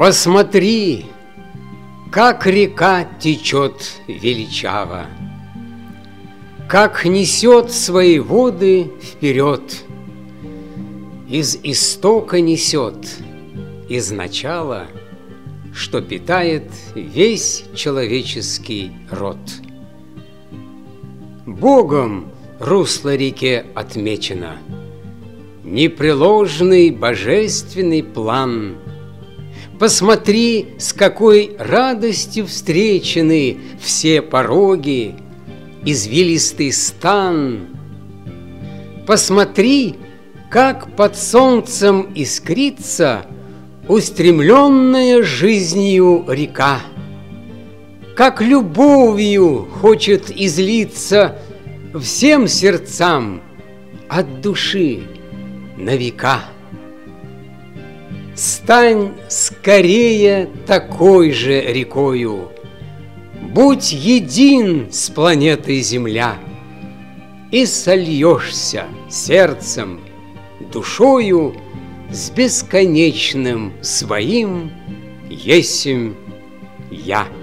Посмотри, как река течет величаво, как несет свои воды вперед. Из истока несет, из начала, что питает весь человеческий род. Богом русло реке отмечено, непреложный божественный план. Посмотри, с какой радостью встречены все пороги, извилистый стан. Посмотри, как под солнцем искрится устремленная жизнью река, как любовью хочет излиться всем сердцам от души на века. Стань скорее такой же рекою, будь един с планетой Земля, и сольешься сердцем, душою с бесконечным своим есмь я.